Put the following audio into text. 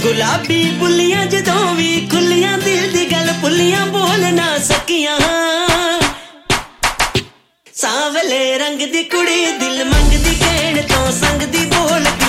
गुलाबी बुलियां जदों भी खुलियां दिल दी गल पुलियां बोल ना सकियां सांवले रंग दी कुड़ी दिल मंगदी कहण तो संग दी बोल